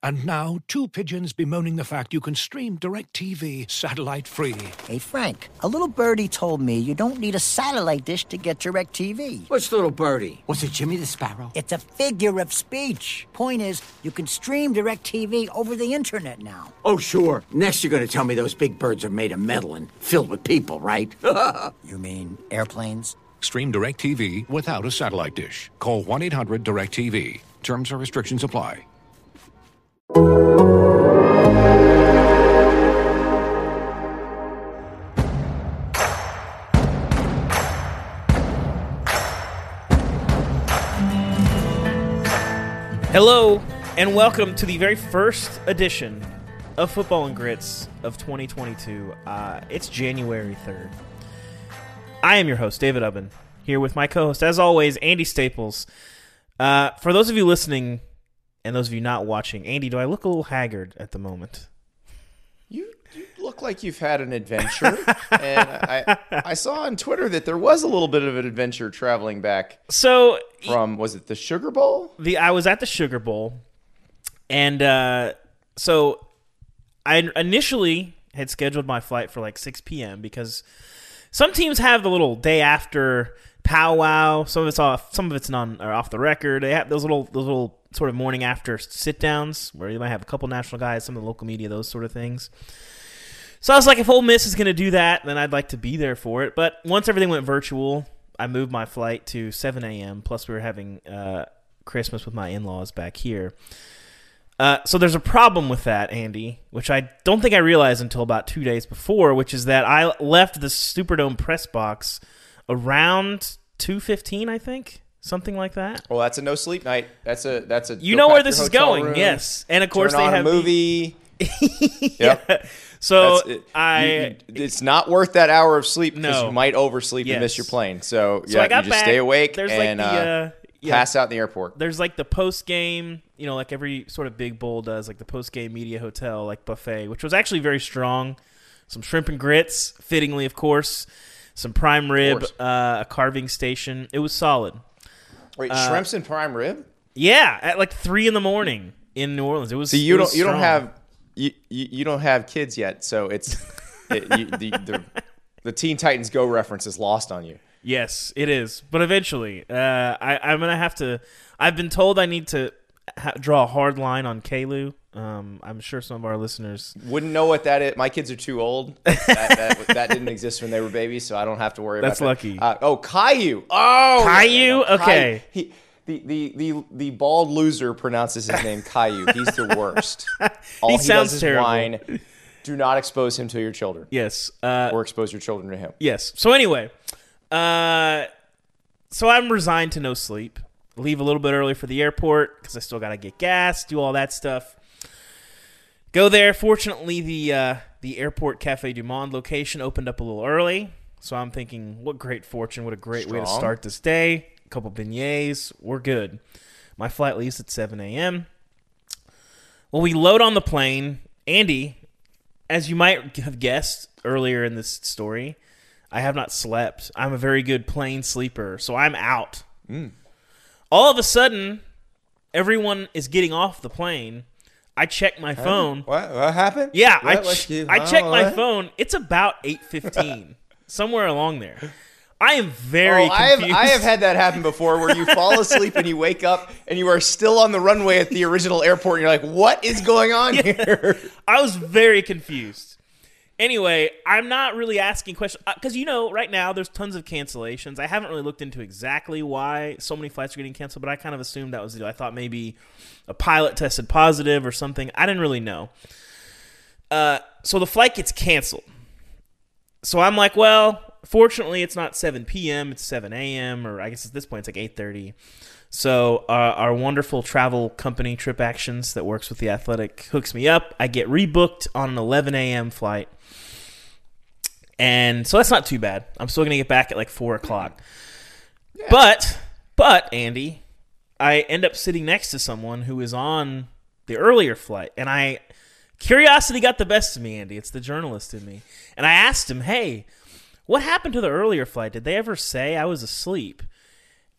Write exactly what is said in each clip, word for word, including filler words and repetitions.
And now, two pigeons bemoaning the fact you can stream DirecTV satellite-free. Hey, Frank, a little birdie told me you don't need a satellite dish to get DirecTV. What's little birdie? Was it Jimmy the Sparrow? It's a figure of speech. Point is, you can stream DirecTV over the internet now. Oh, sure. Next you're going to tell me those big birds are made of metal and filled with people, right? You mean airplanes? Stream DirecTV without a satellite dish. Call one eight hundred direct T V. Terms and restrictions apply. Hello, and welcome to the very first edition of Football and Grits of twenty twenty-two. Uh, it's January third. I am your host, David Ubben, here with my co-host, as always, Andy Staples. Uh, for those of you listening and those of you not watching, Andy, do I look a little haggard at the moment? You, you look like you've had an adventure, and I I saw on Twitter that there was a little bit of an adventure traveling back. So from was it the Sugar Bowl? The I was at the Sugar Bowl, and uh, so I initially had scheduled my flight for like six p.m. because some teams have the little day after powwow. Some of it's off. Some of it's non or off the record. They have those little those little sort of morning after sit downs where you might have a couple national guys, some of the local media, those sort of things. So I was like, if Ole Miss is going to do that, then I'd like to be there for it. But once everything went virtual, I moved my flight to seven a.m. Plus, we were having uh, Christmas with my in-laws back here. Uh, so there's a problem with that, Andy, which I don't think I realized until about two days before, which is that I left the Superdome press box around two fifteen, I think. Something like that. Well, that's a no sleep night. That's a that's a. You know where this is going, room, yes. And of course turn they on have a movie. The... yep. Yeah. So it. I, you, you, it's not worth that hour of sleep because no. you might oversleep yes. and miss your plane. So, so yeah, I got you just back. stay awake There's and like the, uh, uh, yeah. pass out in the airport. There's like the post game, you know, like every sort of big bowl does, like the post game media hotel, like buffet, which was actually very strong. Some shrimp and grits, fittingly, of course. Some prime rib, uh, a carving station. It was solid. Wait, uh, shrimps and prime rib? Yeah, at like three in the morning in New Orleans. It was. So you it don't was you strong. don't have you, you, you don't have kids yet, so it's it, you, the, the the Teen Titans Go reference is lost on you. Yes, it is. But eventually, uh, I, I'm gonna have to. I've been told I need to ha- draw a hard line on Kalu. Um, I'm sure some of our listeners wouldn't know what that is. My kids are too old. That, that, that didn't exist when they were babies, so I don't have to worry That's about that. lucky. Uh, oh, Caillou. Oh, Caillou? yeah, no, Okay. Caillou. He, the, the, the, the bald loser pronounces his name Caillou. He's the worst. All he, he sounds does is terrible. whine. Do not expose him to your children. Yes. Uh, or expose your children to him. Yes. So anyway, uh, so I'm resigned to no sleep. Leave a little bit early for the airport because I still got to get gas, do all that stuff. Go there. Fortunately, the uh, the airport Cafe Du Monde location opened up a little early. So I'm thinking, what great fortune, what a great Strong. way to start this day. A couple beignets, we're good. My flight leaves at seven a.m. Well, we load on the plane. Andy, as you might have guessed earlier in this story, I have not slept. I'm a very good plane sleeper, so I'm out. Mm. All of a sudden, everyone is getting off the plane. I check my phone. What, what happened? Yeah, what, I, ch- you, I check oh, my what? phone. It's about eight fifteen, somewhere along there. I am very oh, I have, confused. I have had that happen before where you fall asleep and you wake up and you are still on the runway at the original airport and you're like, what is going on Yeah. here? I was very confused. Anyway, I'm not really asking questions because, you know, right now there's tons of cancellations. I haven't really looked into exactly why so many flights are getting canceled, but I kind of assumed that was the deal. I thought maybe a pilot tested positive or something. I didn't really know. Uh, so the flight gets canceled. So I'm like, well, fortunately it's not seven p.m., it's seven a.m., or I guess at this point it's like eight thirty. So uh, our wonderful travel company, Trip Actions, that works with The Athletic, hooks me up. I get rebooked on an eleven a.m. flight. And so that's not too bad. I'm still going to get back at like four o'clock. Yeah. But, but, Andy, I end up sitting next to someone who is on the earlier flight. And I, curiosity got the best of me, Andy. It's the journalist in me. And I asked him, hey, what happened to the earlier flight? Did they ever say I was asleep?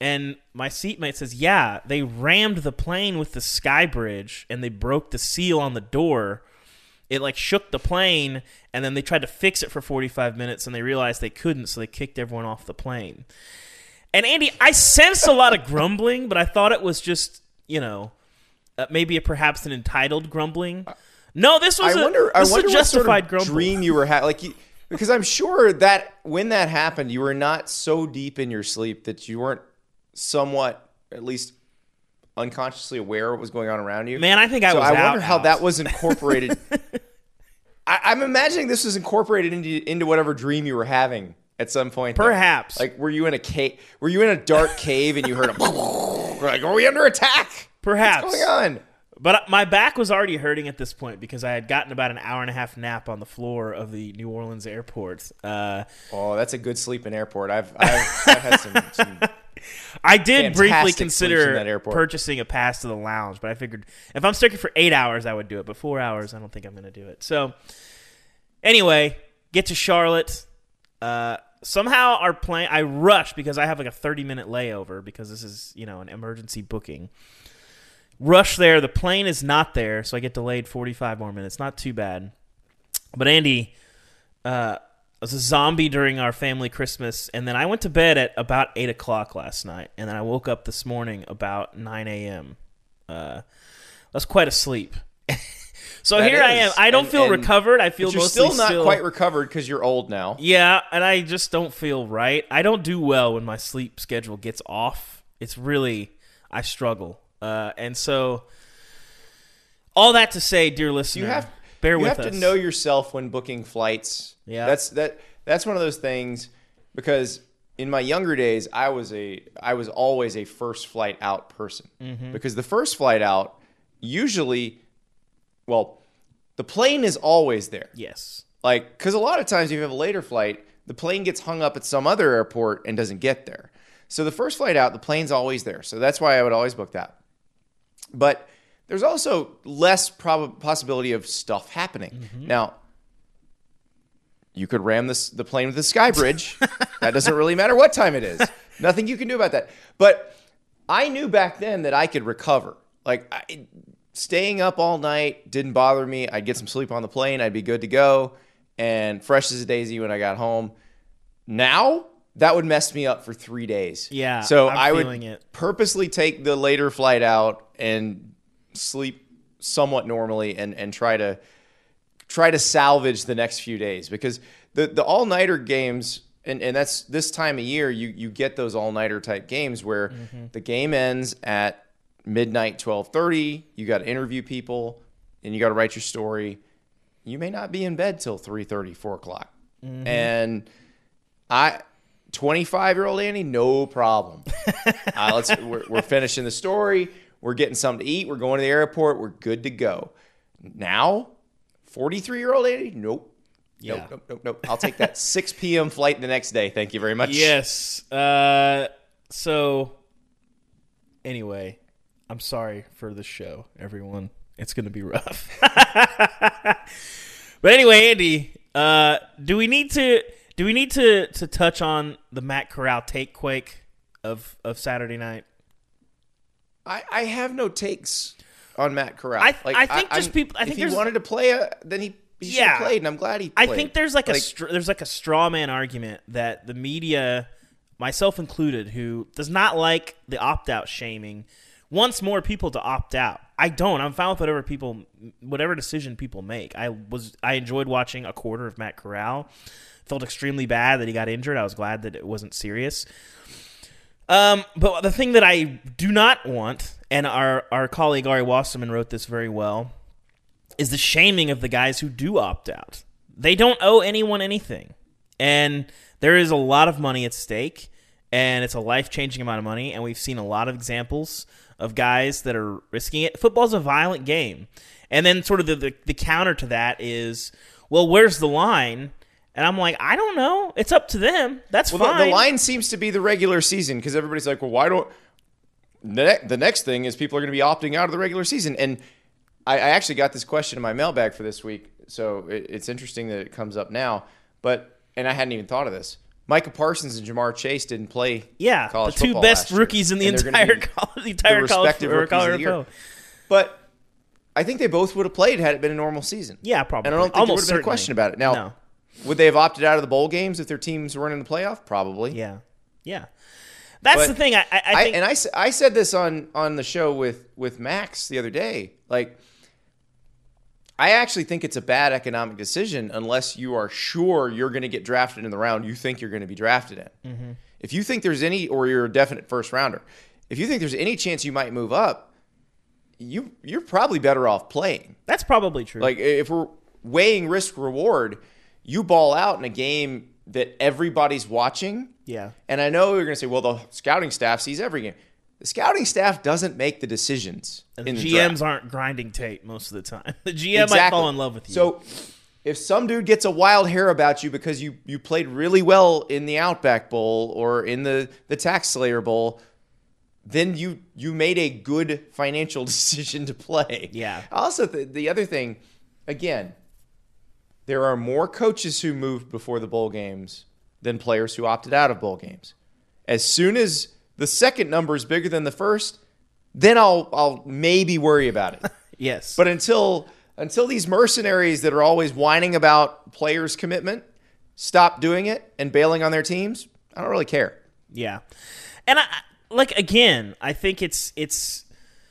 And my seatmate says, yeah, they rammed the plane with the sky bridge and they broke the seal on the door. It like shook the plane, and then they tried to fix it for forty-five minutes and they realized they couldn't, so they kicked everyone off the plane. And Andy, I sensed a lot of grumbling, but I thought it was just, you know, uh, maybe a, perhaps an entitled grumbling. No, this was I a, wonder, this I wonder a what sort justified of grumbling. dream you were having. Like, you, because I'm sure that when that happened, you were not so deep in your sleep that you weren't somewhat, at least unconsciously aware of what was going on around you. Man, I think I so was I out, wonder how out. that was incorporated. I, I'm imagining this was incorporated into into whatever dream you were having at some point. though. Perhaps. Like, were you in a cave? Were you in a dark cave and you heard a? We're like, are we under attack? Perhaps. What's going on? But my back was already hurting at this point because I had gotten about an hour and a half nap on the floor of the New Orleans airport. Uh, Oh, that's a good sleep in airport. I've I've, I've had some. some I did briefly Fantastic sleeps consider in that airport. purchasing a pass to the lounge, but I figured if I'm sticking for eight hours, I would do it. But four hours, I don't think I'm going to do it. So anyway, get to Charlotte. Uh, somehow our plane, I rushed because I have like a thirty minute layover because this is, you know, an emergency booking. Rush there. The plane is not there, so I get delayed forty-five more minutes. Not too bad. But Andy, uh, I was a zombie during our family Christmas, and then I went to bed at about eight o'clock last night, and then I woke up this morning about nine a.m. Uh, that's quite a sleep. so That here I am. is. I don't And- feel and- recovered. I feel But you're mostly still not quite recovered because you're old now. Yeah, and I just don't feel right. I don't do well when my sleep schedule gets off. It's really, I struggle. Uh, and so, all that to say, dear listener, You have bear you with have us. to know yourself when booking flights. Yeah. that's that. That's one of those things because in my younger days, I was a I was always a first flight out person Mm-hmm. because the first flight out usually, well, the plane is always there. Yes. Like, because a lot of times if you have a later flight, the plane gets hung up at some other airport and doesn't get there. So the first flight out, the plane's always there. So that's why I would always book that. But there's also less prob- possibility of stuff happening. Mm-hmm. Now, you could ram this, the plane with the sky bridge. That doesn't really matter what time it is. Nothing you can do about that. But I knew back then that I could recover. Like, I, staying up all night didn't bother me. I'd get some sleep on the plane. I'd be good to go. And fresh as a daisy when I got home. Now, that would mess me up for three days. Yeah, So I'm I would feeling it. purposely take the later flight out and sleep somewhat normally and, and try to try to salvage the next few days because the, the all-nighter games, and, and that's this time of year, you, you get those all-nighter type games where Mm-hmm. the game ends at midnight, twelve thirty, you got to interview people, and you got to write your story. You may not be in bed till three thirty, four o'clock. Mm-hmm. And I... twenty-five-year-old Andy, no problem. uh, let's we're, we're finishing the story. We're getting something to eat. We're going to the airport. We're good to go. Now, forty-three-year-old Andy, nope. Yeah. Nope, nope, nope, nope. I'll take that six p.m. flight the next day. Thank you very much. Yes. Uh, so, anyway, I'm sorry for the show, everyone. It's going to be rough. But anyway, Andy, uh, do we need to do we need to, to touch on the Matt Corral take quake of of Saturday night? I, I have no takes on Matt Corral. I- I think just I'm- people- I think if he there's- wanted to play, a, then he, he should Yeah. have played, and I'm glad he I played. think there's like, a Like, str- there's like a straw man argument that the media, myself included, who does not like the opt out shaming, wants more people to opt out. I don't. I'm fine with whatever people, whatever decision people make. I was I enjoyed watching a quarter of Matt Corral. Felt extremely bad that he got injured. I was glad that it wasn't serious. Um, but the thing that I do not want, and our our colleague Ari Wasserman wrote this very well, is the shaming of the guys who do opt out. They don't owe anyone anything. And there is a lot of money at stake, and it's a life-changing amount of money, and we've seen a lot of examples of guys that are risking it. Football's a violent game. And then sort of the, the, the counter to that is, well, where's the line? And I'm like, I don't know. It's up to them. That's well, fine. the, the line seems to be the regular season because everybody's like, well, why don't ne- the next thing is people are going to be opting out of the regular season. And I, I actually got this question in my mailbag for this week, so it, it's interesting that it comes up now. But and I hadn't even thought of this. Micah Parsons and Jamar Chase didn't play. Yeah, college the two football best last year, rookies in the and they're gonna entire be college, the entire the college respective or rookies of college the year. N F L. But I think they both would have played had it been a normal season. Yeah, probably. And I don't think Almost there would have been a certainly. question about it. Now, No. would they have opted out of the bowl games if their teams weren't in the playoff? Probably. Yeah, yeah. That's But the thing. I, I, I I, think. and I, s- I said this on, on the show with, with Max the other day. Like, I actually think it's a bad economic decision unless you are sure you're going to get drafted in the round you think you're going to be drafted in. Mm-hmm. If you think there's any, or you're a definite first rounder, if you think there's any chance you might move up, you you're probably better off playing. that's probably true. Like, if we're weighing risk reward, you ball out in a game that everybody's watching. yeah. And I know you're going to say, well, the scouting staff sees every game. The scouting staff doesn't make the decisions. And in the the G Ms draft. aren't grinding tape most of the time. The G M might fall in love with you. So if some dude gets a wild hair about you because you, you played really well in the Outback Bowl or in the, the Tax Slayer Bowl, then you you made a good financial decision to play. Yeah. Also, the, the other thing, again, there are more coaches who moved before the bowl games than players who opted out of bowl games. As soon as the second number is bigger than the first, then I'll I'll maybe worry about it. yes. But until until these mercenaries that are always whining about players' commitment stop doing it and bailing on their teams, I don't really care. Yeah, and I like again. I think it's it's.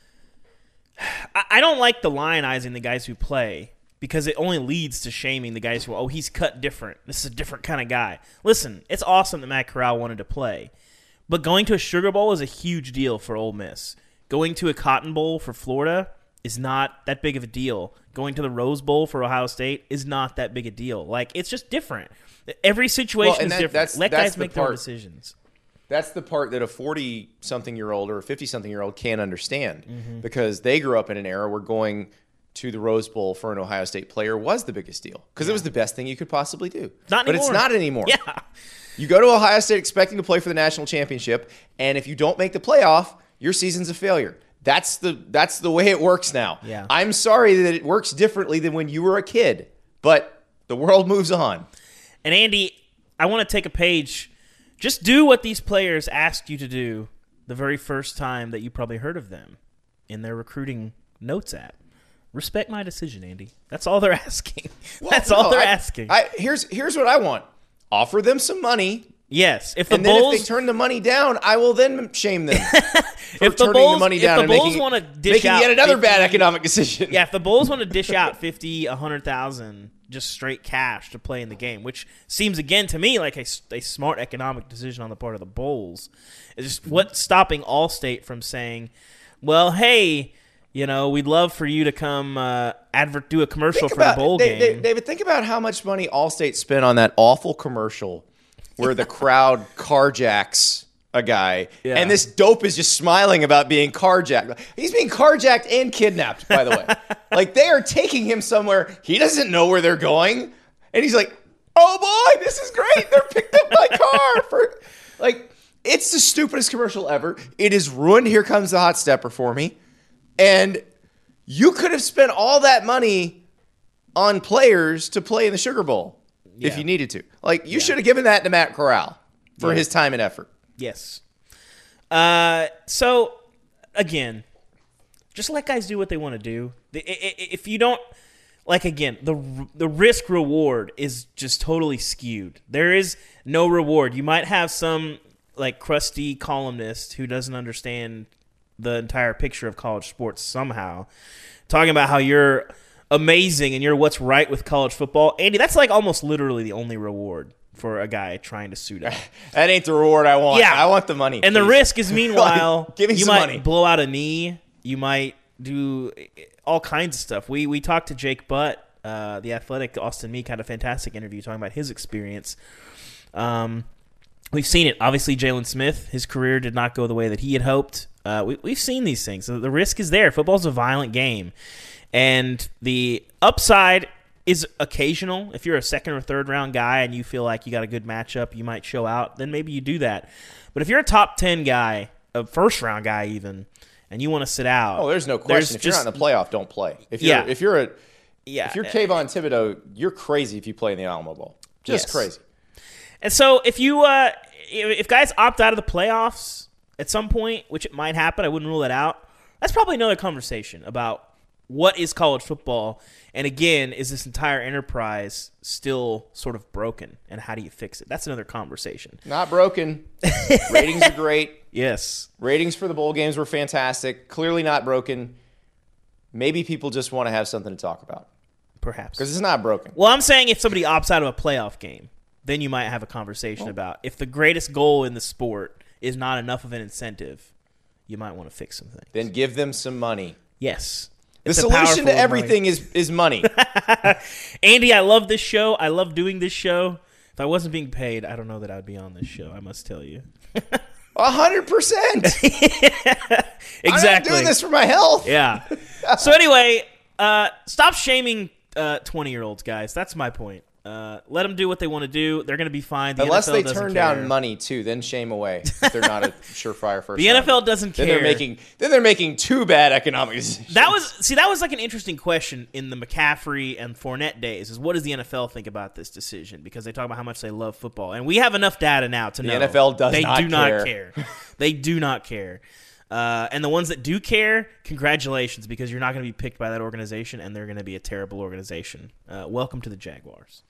I, I don't like the lionizing the guys who play because it only leads to shaming the guys who oh he's cut different. This is a different kind of guy. Listen, it's awesome that Matt Corral wanted to play, but going to a Sugar Bowl is a huge deal for Ole Miss. Going to a Cotton Bowl for Florida is not that big of a deal. Going to the Rose Bowl for Ohio State is not that big a deal. Like, it's just different. Every situation Well, and is that- different. that's- Let that's guys the make their own part- decisions. That's the part that a forty-something-year-old or a fifty-something-year-old can't understand Mm-hmm. because they grew up in an era where going to the Rose Bowl for an Ohio State player was the biggest deal because it was the best thing you could possibly do. Not but anymore. it's not anymore. Yeah. You go to Ohio State expecting to play for the national championship, and if you don't make the playoff, your season's a failure. That's the that's the way it works now. Yeah. I'm sorry that it works differently than when you were a kid, but the world moves on. And Andy, I want to take a page. Just do what these players asked you to do the very first time that you probably heard of them in their recruiting notes app. Respect my decision, Andy. That's all they're asking. That's Well, all no, they're I- asking. I, here's here's what I want. Offer them some money, yes. If the and then Bulls if they turn the money down, I will then shame them for If the turning Bulls- the money if down the and Bulls making, wanna dish making out yet another bad fifty economic decision. Yeah, if the Bulls want to dish out fifty, a hundred thousand, just straight cash to play in the game, which seems again to me like a, a smart economic decision on the part of the Bulls, is just what's stopping Allstate from saying, "Well, hey, you know, we'd love for you to come uh, advert do a commercial Think for about- the bowl Da- game." Da- David, think about how much money Allstate spent on that awful commercial where the crowd carjacks a guy, Yeah. and this dope is just smiling about being carjacked. He's being carjacked and kidnapped, by the way. Like, they are taking him somewhere. He doesn't know where they're going. And he's like, oh, boy, this is great. They're picked up my car. For Like, it's the stupidest commercial ever. It has ruined Here Comes the Hot Stepper for me. And you could have spent all that money on players to play in the Sugar Bowl if Yeah. you needed to. Like, you should have given that to Matt Corral for Yeah. his time and effort. Yes. Uh, so again, just let guys do what they want to do. The- i- i- If you don't like, again, the the risk reward is just totally skewed. There is no reward. You might have some like crusty columnist who doesn't understand the entire picture of college sports somehow, talking about how you're amazing and you're what's right with college football. Andy, that's like almost literally the only reward for a guy trying to suit up. That ain't the reward I want. Yeah. I want the money. And the please. risk is, meanwhile, Like, give me you some might money. blow out a knee. You might do all kinds of stuff. We we talked to Jake Butt, uh, the Athletic. Austin Meek had a fantastic interview talking about his experience. Um, we've seen it. Obviously, Jalen Smith, his career did not go the way that he had hoped. Uh, we, we've seen these things. The risk is there. Football's a violent game. And the upside is occasional. If you're a second or third round guy and you feel like you got a good matchup, you might show out, then maybe you do that. But if you're a top ten guy, a first round guy even, and you want to sit out. Oh, there's no question. If just, you're not in the playoff, don't play. If you're Yeah. if you're a Yeah. if you're Kayvon Thibodeau, you're crazy if you play in the Alamo Bowl. Just Yes. crazy. And so if you uh, if guys opt out of the playoffs at some point, which it might happen, I wouldn't rule that out. That's probably another conversation about what is college football, and again, is this entire enterprise still sort of broken, and how do you fix it? That's another conversation. Not broken. Ratings are great. Yes. Ratings for the bowl games were fantastic. Clearly not broken. Maybe people just want to have something to talk about. Perhaps. Because it's not broken. Well, I'm saying if somebody opts out of a playoff game, then you might have a conversation well, about if the greatest goal in the sport is not enough of an incentive, you might want to fix some things. Then give them some money. Yes. The It's a solution powerful to everything money. is, is money. Andy, I love this show. I love doing this show. If I wasn't being paid, I don't know that I'd be on this show, I must tell you. A hundred percent. Exactly. I'm not doing this for my health. Yeah. So anyway, uh, stop shaming uh, twenty-year-olds, guys. That's my point. Uh, let them do what they want to do. They're going to be fine. The Unless N F L they doesn't turn care. down money too, then shame away. If they're not a surefire first. The N F L round. doesn't Then care. they're making. Then they're making two bad economic decisions. That was see. That was like an interesting question in the McCaffrey and Fournette days. Is what does the N F L think about this decision? Because they talk about how much they love football, and we have enough data now to The know N F L does they not do care. not care. They do not care. Uh, and the ones that do care, congratulations, because you're not going to be picked by that organization, and they're going to be a terrible organization. Uh, welcome to the Jaguars.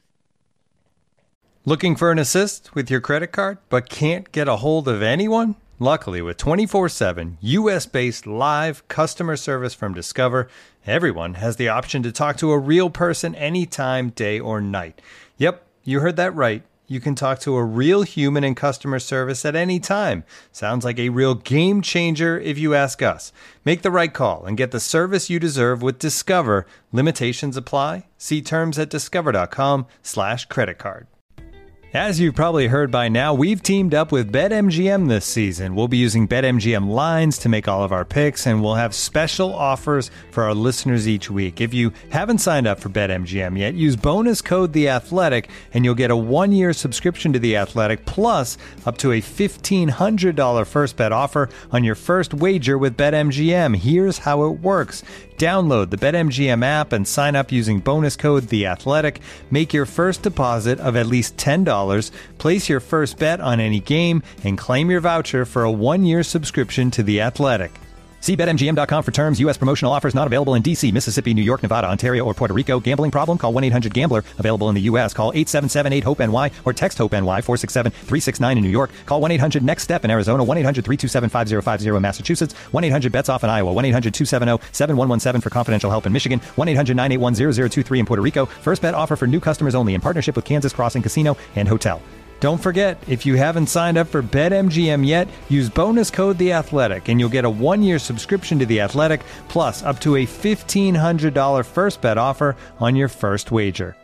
Looking for an assist with your credit card, but can't get a hold of anyone? Luckily, with twenty-four seven U S-based live customer service from Discover, everyone has the option to talk to a real person anytime, day or night. Yep, you heard that right. You can talk to a real human in customer service at any time. Sounds like a real game changer if you ask us. Make the right call and get the service you deserve with Discover. Limitations apply. See terms at discover.com slash credit card. As you've probably heard by now, we've teamed up with BetMGM this season. We'll be using BetMGM lines to make all of our picks, and we'll have special offers for our listeners each week. If you haven't signed up for BetMGM yet, use bonus code The Athletic, and you'll get a one-year subscription to The Athletic, plus up to a fifteen hundred dollars first bet offer on your first wager with BetMGM. Here's how it works. Download the BetMGM app and sign up using bonus code The Athletic. Make your first deposit of at least ten dollars. Place your first bet on any game and claim your voucher for a one-year subscription to The Athletic. See Bet M G M dot com for terms. U S promotional offers not available in D C, Mississippi, New York, Nevada, Ontario, or Puerto Rico. Gambling problem? Call one eight hundred gambler. Available in the U S. Call eight seven seven eight hope N Y or text HOPE-NY four six seven three six nine in New York. Call one eight hundred next step in Arizona. one eight hundred three two seven five zero five zero in Massachusetts. one eight hundred bets off in Iowa. one eight hundred two seven zero seven one one seven for confidential help in Michigan. one eight hundred nine eight one zero zero two three in Puerto Rico. First bet offer for new customers only in partnership with Kansas Crossing Casino and Hotel. Don't forget, if you haven't signed up for BetMGM yet, use bonus code The Athletic, and you'll get a one-year subscription to The Athletic, plus up to a fifteen hundred dollars first bet offer on your first wager.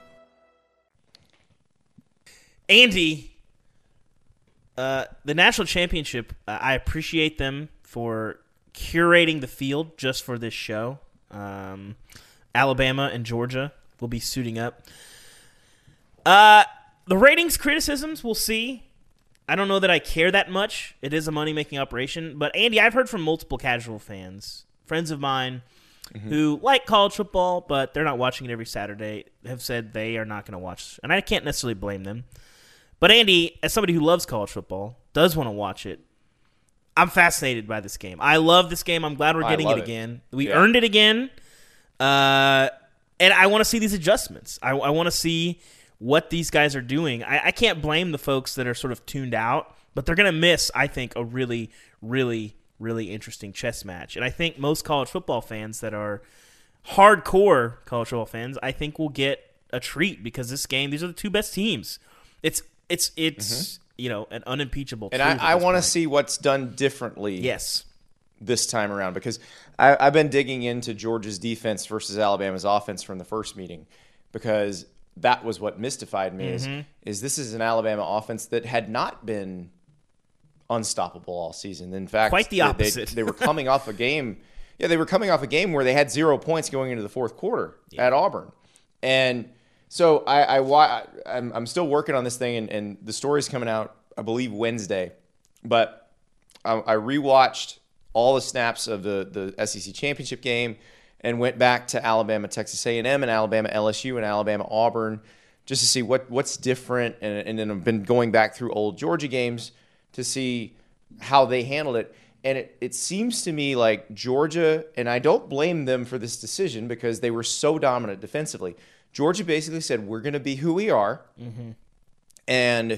Andy, uh, the national championship, uh, I appreciate them for curating the field just for this show. Um, Alabama and Georgia will be suiting up. Uh... The ratings criticisms, we'll see. I don't know that I care that much. It is a money-making operation. But, Andy, I've heard from multiple casual fans, friends of mine, mm-hmm. who like college football, but they're not watching it every Saturday, have said they are not going to watch. And I can't necessarily blame them. But, Andy, as somebody who loves college football, does want to watch it, I'm fascinated by this game. I love this game. I'm glad we're getting it, it again. We yeah. earned it again. Uh, and I want to see these adjustments. I, I want to see what these guys are doing. I, I can't blame the folks that are sort of tuned out, but they're going to miss, I think, a really, really, really interesting chess match. And I think most college football fans that are hardcore college football fans, I think will get a treat because this game, these are the two best teams. It's, it's, it's mm-hmm. you know, an unimpeachable and truth. I, I want to see what's done differently. Yes. This time around, because I, I've been digging into Georgia's defense versus Alabama's offense from the first meeting, because that was what mystified me. Mm-hmm. Is is this is an Alabama offense that had not been unstoppable all season. In fact, quite the opposite. They, they were coming off a game. Yeah, they were coming off a game where they had zero points going into the fourth quarter yeah. at Auburn, and so I, I I'm, I'm still working on this thing, and, and the story's coming out, I believe, Wednesday. But I, I rewatched all the snaps of the the S E C championship game, and went back to Alabama, Texas A and M, and Alabama L S U, and Alabama Auburn just to see what what's different, and, and then I've been going back through old Georgia games to see how they handled it. And it, it seems to me like Georgia, and I don't blame them for this decision because they were so dominant defensively. Georgia basically said, we're going to be who we are, mm-hmm. and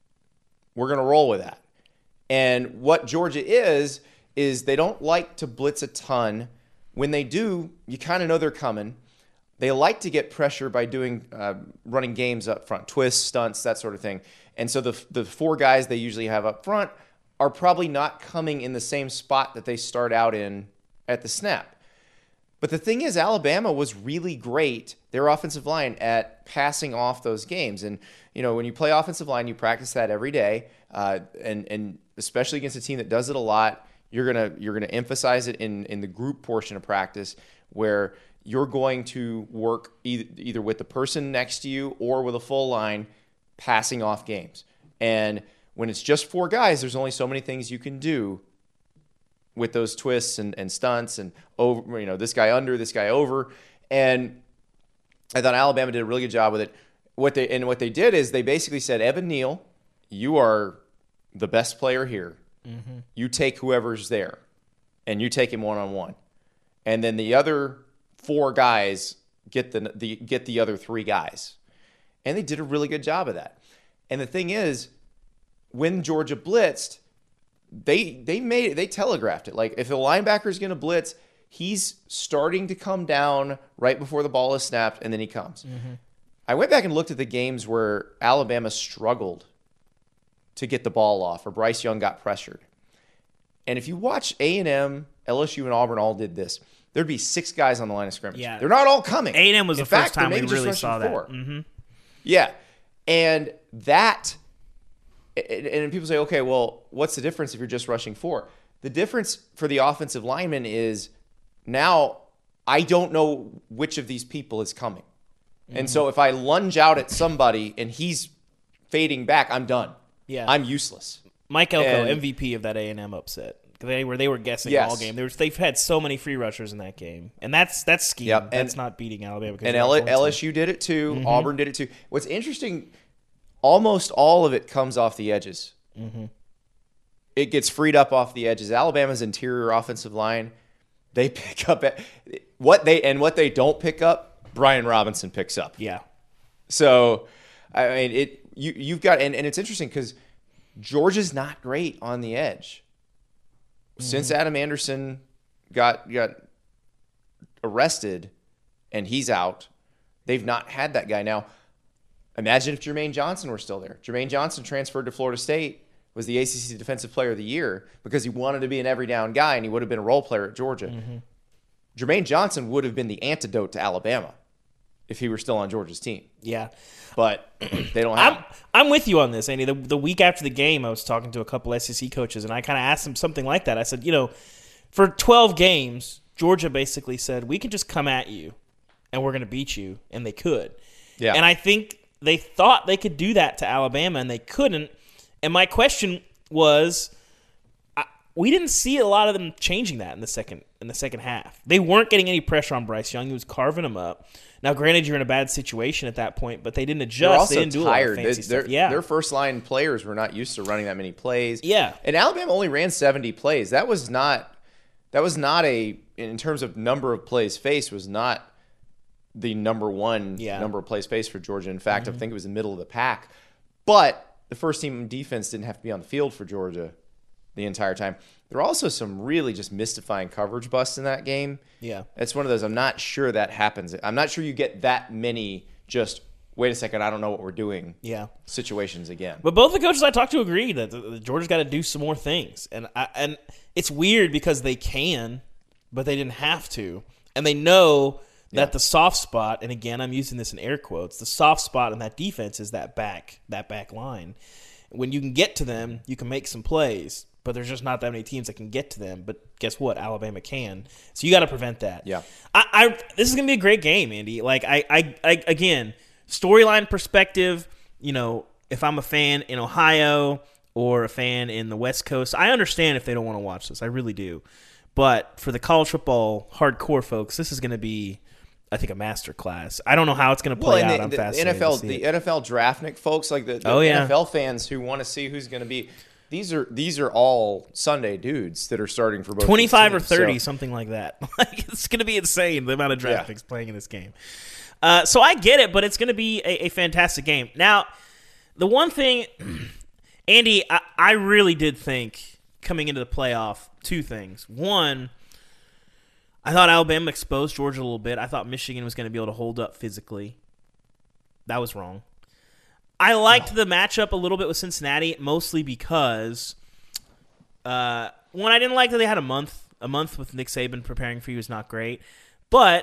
we're going to roll with that. And what Georgia is, is they don't like to blitz a ton. When they do, you kind of know they're coming. They like to get pressure by doing uh, running games up front, twists, stunts, that sort of thing. And so the the four guys they usually have up front are probably not coming in the same spot that they start out in at the snap. But the thing is, Alabama was really great, their offensive line, at passing off those games. And, you know, when you play offensive line, you practice that every day. Uh, and and especially against a team that does it a lot, you're gonna you're gonna emphasize it in, in the group portion of practice where you're going to work either, either with the person next to you or with a full line passing off games. And when it's just four guys, there's only so many things you can do with those twists and, and stunts and over, you know, this guy under, this guy over. And I thought Alabama did a really good job with it. What they and what they did is they basically said, Evan Neal, you are the best player here. Mm-hmm. You take whoever's there, and you take him one on one, and then the other four guys get the, the get the other three guys, and they did a really good job of that. And the thing is, when Georgia blitzed, they they made they telegraphed it. Like if the linebacker is going to blitz, he's starting to come down right before the ball is snapped, and then he comes. Mm-hmm. I went back and looked at the games where Alabama struggled to get the ball off, or Bryce Young got pressured. And if you watch A and M, L S U, and Auburn all did this, there'd be six guys on the line of scrimmage. Yeah. They're not all coming. A and M was In the fact, first time we maybe really just saw that. Mm-hmm. Yeah. And that, and people say, okay, well, what's the difference if you're just rushing four? The difference for the offensive lineman is now I don't know which of these people is coming. Mm-hmm. And so if I lunge out at somebody and he's fading back, I'm done. Yeah, I'm useless. Mike Elko, and, M V P of that A and M upset. They were they were guessing yes. all game. There was, they've had so many free rushers in that game, and that's that's scheme. Yep. That's and, not beating Alabama. And L- L S U did it too. Mm-hmm. Auburn did it too. What's interesting, almost all of it comes off the edges. Mm-hmm. It gets freed up off the edges. Alabama's interior offensive line, they pick up at, what they and what they don't pick up, Brian Robinson picks up. Yeah. So, I mean, it you you've got and, and it's interesting because Georgia's not great on the edge. Mm-hmm. Since Adam Anderson got got arrested and he's out, they've not had that guy. Now, imagine if Jermaine Johnson were still there. Jermaine Johnson transferred to Florida State, was the A C C Defensive Player of the Year because he wanted to be an every down guy and he would have been a role player at Georgia. Mm-hmm. Jermaine Johnson would have been the antidote to Alabama if he were still on Georgia's team. Yeah. But they don't have I'm, I'm with you on this, Andy. The, the week after the game, I was talking to a couple S E C coaches, and I kind of asked them something like that. I said, you know, for twelve games, Georgia basically said, we can just come at you, and we're going to beat you, and they could. Yeah. And I think they thought they could do that to Alabama, and they couldn't. And my question was, I, we didn't see a lot of them changing that in the second in the second half. They weren't getting any pressure on Bryce Young. He was carving them up. Now, granted, you're in a bad situation at that point, but they didn't adjust. They're also they didn't do tired. a lot of fancy they, stuff. Yeah. Their first line players were not used to running that many plays. Yeah. And Alabama only ran seventy plays. That was not that was not a in terms of number of plays faced was not the number one yeah. number of plays faced for Georgia. In fact, mm-hmm. I think it was the middle of the pack. But the first team defense didn't have to be on the field for Georgia the entire time. There are also some really just mystifying coverage busts in that game. Yeah. It's one of those, I'm not sure that happens. I'm not sure you get that many just, wait a second, I don't know what we're doing yeah. situations again. But both the coaches I talked to agree that the, the Georgia's got to do some more things. And I, and it's weird because they can, but they didn't have to. And they know that yeah. the soft spot, and again, I'm using this in air quotes, the soft spot in that defense is that back, that back line. When you can get to them, you can make some plays. But there's just not that many teams that can get to them. But guess what? Alabama can. So you got to prevent that. Yeah. I, I this is gonna be a great game, Andy. Like I, I, I again, storyline perspective. You know, if I'm a fan in Ohio or a fan in the West Coast, I understand if they don't want to watch this. I really do. But for the college football hardcore folks, this is gonna be I think, a master class. I don't know how it's going to Well, play and out. the, I'm the fascinated N F L, to see the it. N F L draftnik folks, like the, the Oh, yeah. N F L fans who want to see who's going to be. These are these are all Sunday dudes that are starting for both twenty-five or teams, thirty, so. something like that. Like, it's going to be insane, the amount of draft Yeah. picks playing in this game. Uh, so I get it, but it's going to be a, a fantastic game. Now, the one thing, Andy, I, I really did think coming into the playoff, two things. One, I thought Alabama exposed Georgia a little bit. I thought Michigan was going to be able to hold up physically. That was wrong. I liked the matchup a little bit with Cincinnati, mostly because, uh, one, I didn't like that they had a month. A month with Nick Saban preparing for you is not great. But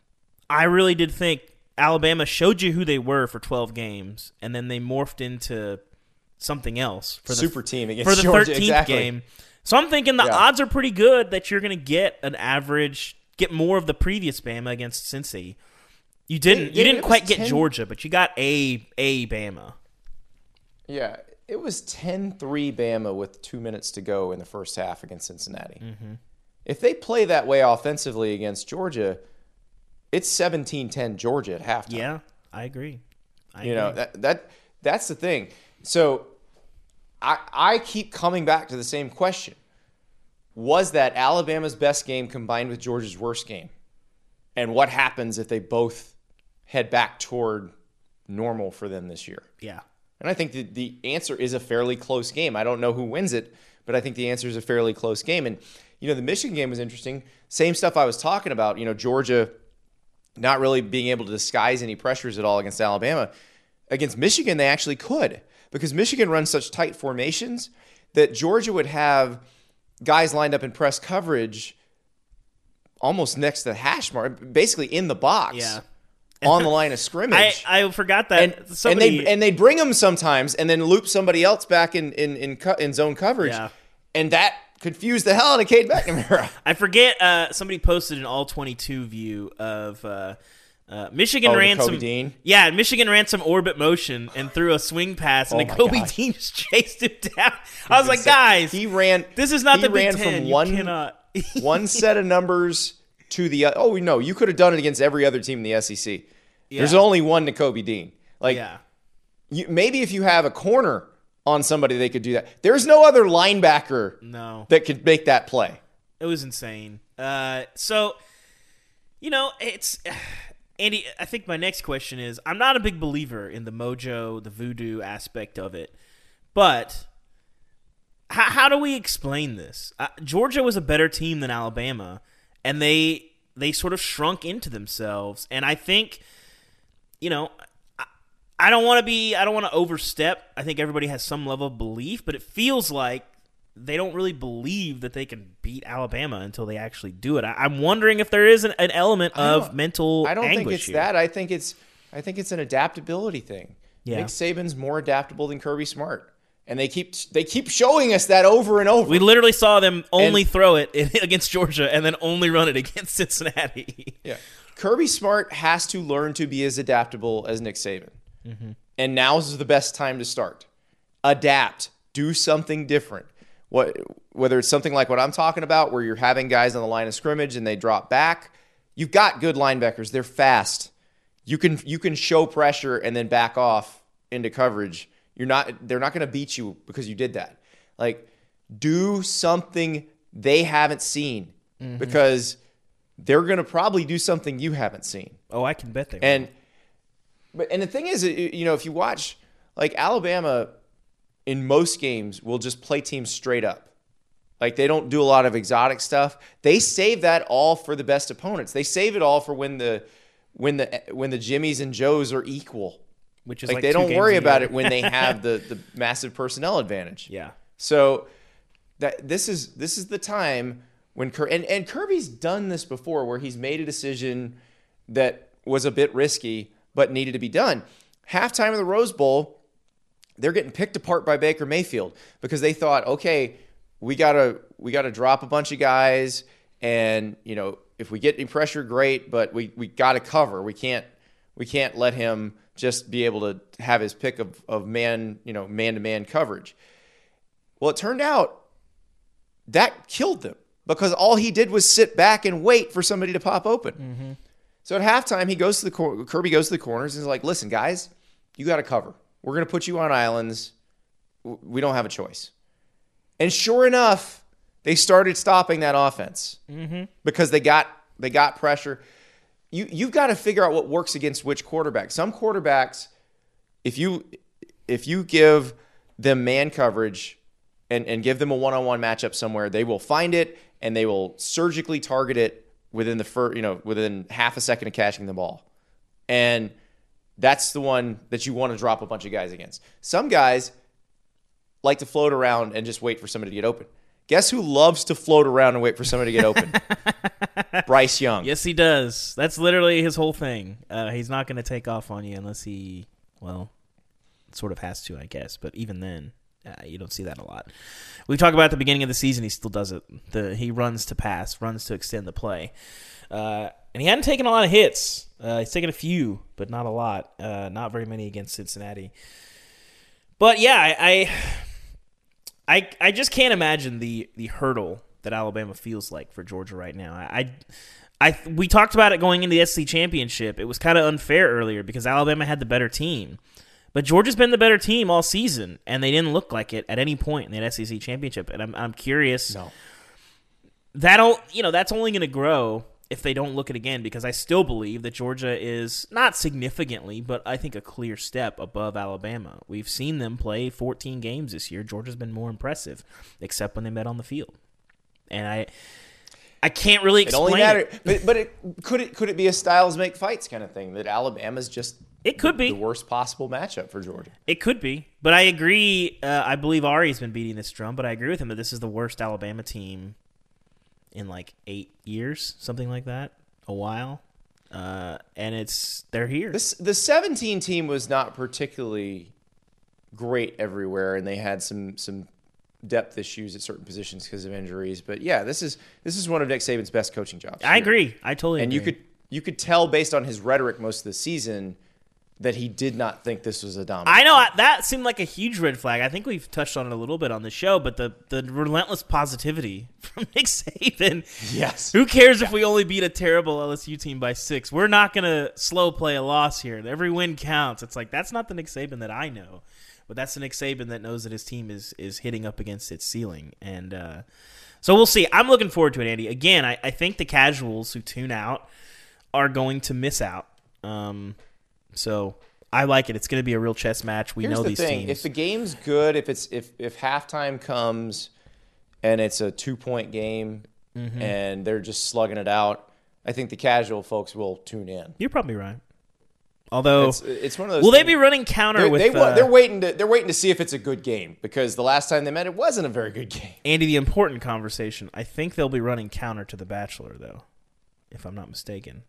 I really did think Alabama showed you who they were for twelve games, and then they morphed into something else for the Super team against for the Georgia, thirteenth exactly. game. So I'm thinking the Yeah. odds are pretty good that you're going to get an average, get more of the previous Bama against Cincy. You didn't. It- you it- didn't it was quite get ten Georgia, but you got a a Bama. Yeah, it was ten three Bama with two minutes to go in the first half against Cincinnati. Mm-hmm. If they play that way offensively against Georgia, it's seventeen ten Georgia at halftime. Yeah, I agree. I You agree. know, that, that that's the thing. So I I keep coming back to the same question. Was that Alabama's best game combined with Georgia's worst game? And what happens if they both head back toward normal for them this year? Yeah. And I think the, the answer is a fairly close game. I don't know who wins it, but I think the answer is a fairly close game. And, you know, the Michigan game was interesting. Same stuff I was talking about, you know, Georgia not really being able to disguise any pressures at all against Alabama. Against Michigan, they actually could, because Michigan runs such tight formations that Georgia would have guys lined up in press coverage almost next to the hash mark, basically in the box. Yeah. On the line of scrimmage. I, I forgot that. and, and somebody, they and they bring them sometimes and then loop somebody else back in in in, co- in zone coverage. Yeah. And that confused the hell out of Cade McNamara. I forget. Uh, somebody posted an all twenty-two view of uh, uh, Michigan Oh, the ran Kobe some. Dean? Yeah, Michigan ran some orbit motion and threw a swing pass, and Oh then my Kobe gosh. Dean just chased him down. I was like, Insane. guys, he ran. this is not he the Big ran Ten. from You one cannot. one set of numbers to the other. Oh no, you could have done it against every other team in the S E C. There's Yeah. only one to Kobe Dean. Like Yeah. you, maybe if you have a corner on somebody, they could do that. There's no other linebacker No. that could make that play. It was insane. Uh, so, you know, it's Andy. I think my next question is: I'm not a big believer in the mojo, the voodoo aspect of it, but how, how do we explain this? Uh, Georgia was a better team than Alabama, and they they sort of shrunk into themselves. And I think, you know, I, I don't want to be, I don't want to overstep. I think everybody has some level of belief, but it feels like they don't really believe that they can beat Alabama until they actually do it. I, I'm wondering if there is an, an element I of don't- mental I don't think anguish it's here. that. I think it's I think it's an adaptability thing. Yeah. Nick Saban's more adaptable than Kirby Smart, and they keep they keep showing us that over and over. We literally saw them only And- throw it in, against Georgia and then only run it against Cincinnati. yeah, Kirby Smart has to learn to be as adaptable as Nick Saban, Mm-hmm. and now's the best time to start. Adapt, do something different. What whether it's something like what I'm talking about, where you're having guys on the line of scrimmage and they drop back. You've got good linebackers; they're fast. You can you can show pressure and then back off into coverage. You're not they're not going to beat you because you did that. Like, do something they haven't seen, Mm-hmm. because they're going to probably do something you haven't seen. Oh, I can bet they will. And but and the thing is, you know, if you watch, like, Alabama in most games will just play teams straight up. Like, they don't do a lot of exotic stuff. They save that all for the best opponents. They save it all for when the when the when the Jimmies and Joes are equal. Which is Like, like they two don't games worry a about year. it when they have the the massive personnel advantage. Yeah. So that this is this is the time when Kir- and and Kirby's done this before, where he's made a decision that was a bit risky but needed to be done. Halftime of the Rose Bowl, they're getting picked apart by Baker Mayfield because they thought, okay, we gotta we gotta drop a bunch of guys, and you know, if we get any pressure, great, but we we gotta cover. We can't we can't let him just be able to have his pick of of man you know man to man coverage. Well, it turned out that killed them, because all he did was sit back and wait for somebody to pop open. Mm-hmm. So at halftime, he goes to the cor- Kirby goes to the corners and is like, "Listen, guys, you got to cover. We're going to put you on islands. We don't have a choice." And sure enough, they started stopping that offense mm-hmm. because they got they got pressure. You you've got to figure out what works against which quarterback. Some quarterbacks, if you if you give them man coverage and, and give them a one-on-one matchup somewhere, they will find it and they will surgically target it within the first, you know, within half a second of catching the ball. And that's the one that you want to drop a bunch of guys against. Some guys like to float around and just wait for somebody to get open. Guess who loves to float around and wait for somebody to get open? Bryce Young. Yes, he does. That's literally his whole thing. Uh, he's not going to take off on you unless he, well, sort of has to, I guess. But even then, uh, you don't see that a lot. We talk about at the beginning of the season, he still does it. The, he runs to pass, runs to extend the play. Uh, and he hadn't taken a lot of hits. Uh, he's taken a few, but not a lot. Uh, not very many against Cincinnati. But yeah, I, I, I, I just can't imagine the the hurdle that Alabama feels like for Georgia right now. I, I, we talked about it going into the S E C championship. It was kind of unfair earlier because Alabama had the better team, but Georgia's been the better team all season, and they didn't look like it at any point in that S E C championship. And I'm I'm curious. No. That'll you know that's only going to grow if they don't look it again, because I still believe that Georgia is not significantly, but I think a clear step above Alabama. We've seen them play fourteen games this year. Georgia's been more impressive, except when they met on the field. And I I can't really explain it. Only matter, it. But, but it, could it could it be a styles make fights kind of thing, that Alabama's just it could the, be the worst possible matchup for Georgia? It could be. But I agree. Uh, I believe Ari's been beating this drum, but I agree with him that this is the worst Alabama team in like eight years, something like that, a while. Uh, and it's they're here. This the seventeen team was not particularly great everywhere, and they had some some depth issues at certain positions because of injuries. But yeah, this is this is one of Nick Saban's best coaching jobs. I here. agree. I totally and agree. you could you could tell based on his rhetoric most of the season that he did not think this was a dominant. I know that seemed like a huge red flag. I think we've touched on it a little bit on the show, but the, the relentless positivity from Nick Saban. Yes. Who cares if we only beat a terrible L S U team by six? We're not going to slow play a loss here. Every win counts. It's like, that's not the Nick Saban that I know, but that's the Nick Saban that knows that his team is is hitting up against its ceiling. And uh, so we'll see. I'm looking forward to it, Andy. Again, I, I think the casuals who tune out are going to miss out. Um So I like it. It's going to be a real chess match. We Here's know the these thing. teams. If the game's good, if it's if if halftime comes and it's a two point game mm-hmm. and they're just slugging it out, I think the casual folks will tune in. You're probably right. Although it's, it's one of those. Will things, they be running counter they're, with? They, uh, they're waiting to they're waiting to see if it's a good game, because the last time they met, it wasn't a very good game. Andy, the important conversation. I think they'll be running counter to The Bachelor, though, if I'm not mistaken.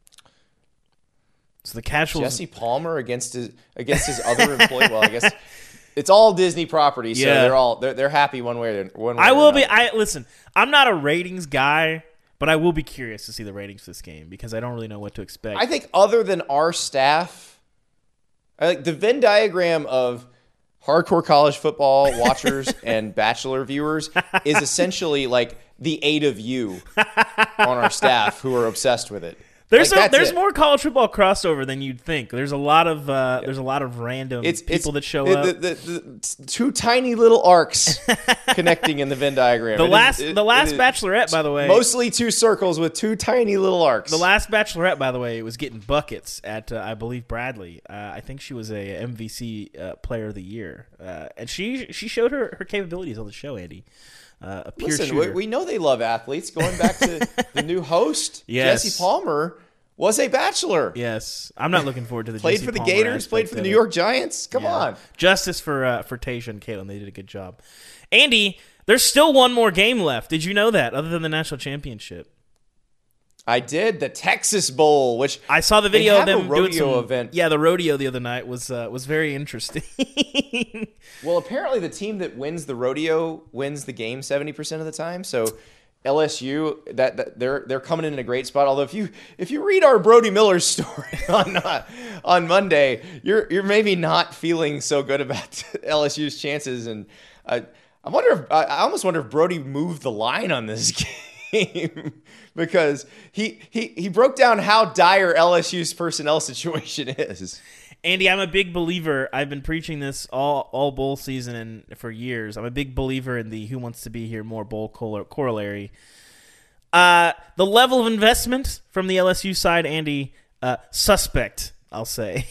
So the casuals. Jesse Palmer against his against his other employee. Well, I guess it's all Disney property, so Yeah. they're all they're, they're happy one way or one way. I or will be. another. I listen. I'm not a ratings guy, but I will be curious to see the ratings for this game because I don't really know what to expect. I think other than our staff, I like the Venn diagram of hardcore college football watchers and Bachelor viewers is essentially like the eight of you on our staff who are obsessed with it. There's Like, a, that's there's it. more college football crossover than you'd think. There's a lot of uh, there's a lot of random It's people it's, that show the, up. The, the, the two tiny little arcs connecting in the Venn diagram. The It is- last it- the last it is Bachelorette, by the way, mostly two circles with two tiny little arcs. the last Bachelorette, by the way, was getting buckets at uh, I believe Bradley. Uh, I think she was a M V C uh, Player of the Year, uh, and she she showed her, her capabilities on the show, Andy. Uh, a pure Listen, we, shooter. we know they love athletes. Going back to the new host, Yes. Jesse Palmer was a Bachelor. Yes, I'm not looking forward to the Played J C for the Palmer Gators, played aspect for the of New it. York Giants. Come Yeah. on. Justice for uh, for Tasia and Caitlin. They did a good job. Andy, there's still one more game left. Did you know that? Other than the national championship, I did the Texas Bowl, which I saw the they video of have them a rodeo doing some, event. Yeah, the rodeo the other night was uh, was very interesting. Well, apparently the team that wins the rodeo wins the game seventy percent of the time. So L S U, that, that they're they're coming in in a great spot. Although if you if you read our Brody Miller story on uh, on Monday, you're you're maybe not feeling so good about L S U's chances. And uh, I wonder if I I almost wonder if Brody moved the line on this game because he he he broke down how dire L S U's personnel situation is. Andy, I'm a big believer. I've been preaching this all all bowl season and for years. I'm a big believer in the "Who Wants to Be Here More" bowl corollary. Uh, the level of investment from the L S U side, Andy, uh, suspect, I'll say.